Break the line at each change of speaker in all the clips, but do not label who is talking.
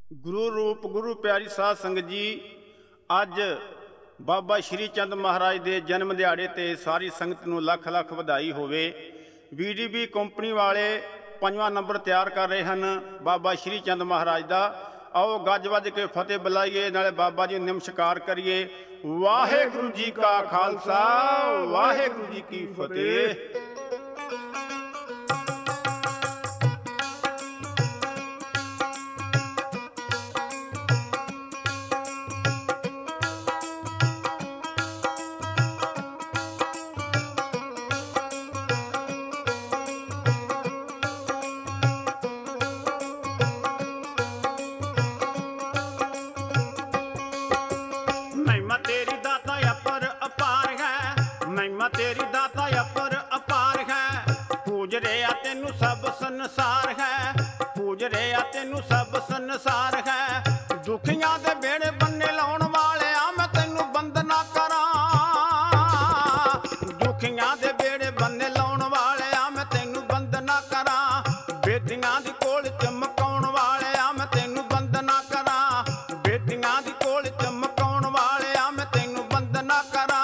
ਗੁਰੂ ਰੂਪ ਗੁਰੂ ਪਿਆਰੀ ਸਾਧ ਸੰਗਤ ਜੀ, ਅੱਜ ਬਾਬਾ ਸ਼੍ਰੀ ਚੰਦ ਮਹਾਰਾਜ ਦੇ ਜਨਮ ਦਿਹਾੜੇ ਤੇ ਸਾਰੀ ਸੰਗਤ ਨੂੰ ਲੱਖ ਲੱਖ ਵਧਾਈ ਹੋਵੇ। BDB ਕੰਪਨੀ ਵਾਲੇ 5ਵਾਂ ਨੰਬਰ ਤਿਆਰ ਕਰ ਰਹੇ ਹਨ ਬਾਬਾ ਸ਼੍ਰੀ ਚੰਦ ਮਹਾਰਾਜ ਦਾ। आओ गज वज के फतेह बुलाइए, नाले बाबा जी नमस्कार करिए। वाहेगुरु जी का खालसा, वाहेगुरु जी की फतेह। तेरी दाता अपर अपार है, पूज रहा तेनू सब संसार है, पूज रहा तेनू सब संसार है। दुखियां दे बेड़े बन्ने लाउण वाले मैं तेनू बंदना करा, दुखियां दे बेड़े बन्ने लाउण वाले मैं तेनू बंदना करा। बेदियां दी कोल चमकाउण वाले मैं तेनू बंदना करा, बेदियां दी कोल चमकाउण वाले मैं तेनू बंदना करा।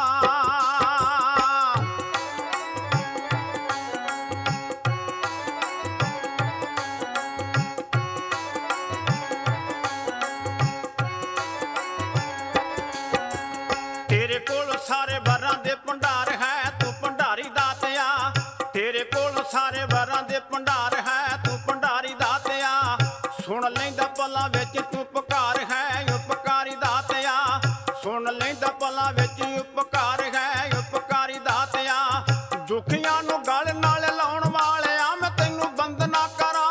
तेरे कोल सारे वरां दे भंडार है, तू भंडारी दातिया। तेरे कोल सारे वरां दे भंडार है, तू भंडारी दातिया। सुन लैंदा पलां विच तू उपकार है, उपकारी दातिया। सुन लैंदा पलां विच उपकार है, उपकारी दातिया। दुखियां नूं गल नाल लाउण वाले मैं तैनू बंदना करा,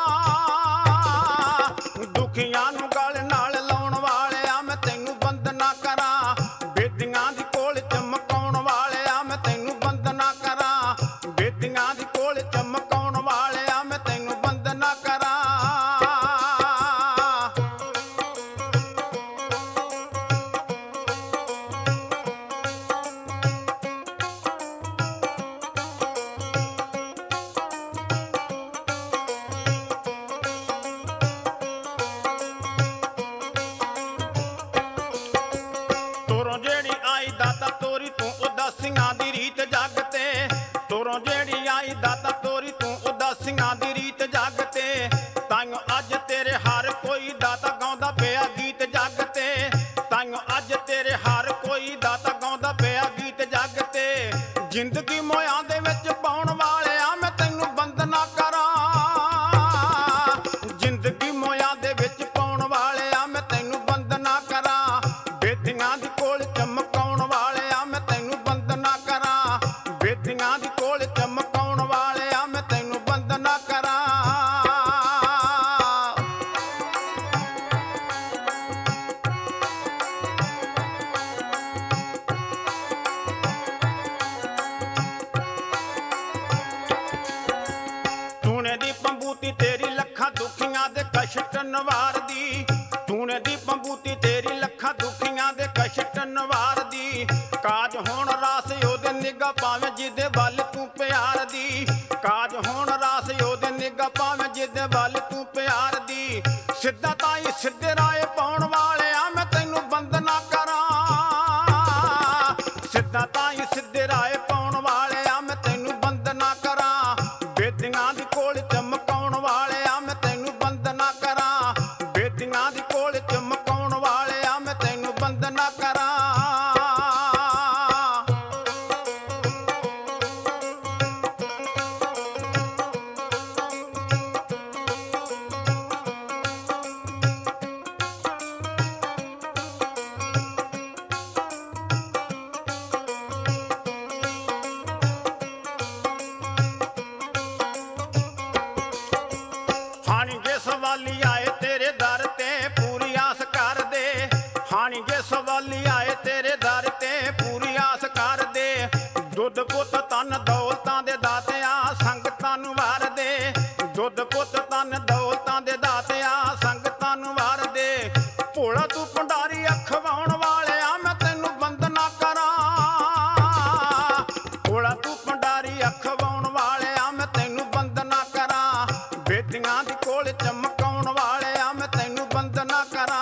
दुखियां नूं गल नाल लाउण वाले मैं तैनू बंदना करा। बेदियां दी कोल चमकाउण वाले मैं तैनू बंदना करा, बेदियां दी कोल चमकाउण वाले मैं तैनू बंदना करा। तोरों जेड़ी आई दाता तोरी तू उदासियां दी रीत जागते, तोरों जेड़ी आई दाता तोरी तू उदासियां दी रीत जागते। ताइयों अज तेरे हर कोई दाता गाउंदा पिया गीत जागते, ताइयों अज तेरे हर कोई दाता गाउंदा पिया गीत जागते। जिंदगी मोयां दे विच पाउण वाले मैं तैनू बंदना करा, जिंदगी मोयां दे विच पाउण वाले मैं तैनू बंदना करा। बेदियां दी कोल चमकाउण वाले मैं तैनू बंदना करा, बेदियां दी कोल चमकाउण वाले मैं तैनू बंदना करा। तूने दी पंबूती तेरी लखा दुखियां दे कष्ट नवार दी, तूने दी पंबूती तेरी लखा दुखियां दे कष्ट नवार दी। काज होण रास ओदे निगाह पावे जिदे वल तू प्यार दी, काज होण रास ओदे निगाह पावे जिदे वल तू प्यार दी। सिद्धा ताई सिद्धे राह पाउण वाले मैं तैनू बंदना करा, सिद्धा ताई सिद्धे राह पाउण वाले मैं तैनू बंदना करा। बेदियां दी कोल चमकाउण वाले मैं तैनू बंदना करा, बेदियां दी कोल चमकाउण वाले मैं तैनू बंदना करा। हानी जे सवाली आए तेरे दर ते पूरी आस कर दे, हानी जे सवाली आए तेरे दर ते पूरी आस कर दे। दुध पुत तन दौलतां दे दातिया संगतां नूं वार दे, दुध पुत तन दौलतां दे दातिया संगतां नूं वार दे। भोला तू भंडारी अखवाउण वाले मैं तैनू बंदना करा, भोला तू भंडारी अखवाउण वाले मैं तैनू बंदना करा। बेदियां दी कोल चमकाउण वाले मैं तैनू बंदना ਨਾ ਕਰਾਂ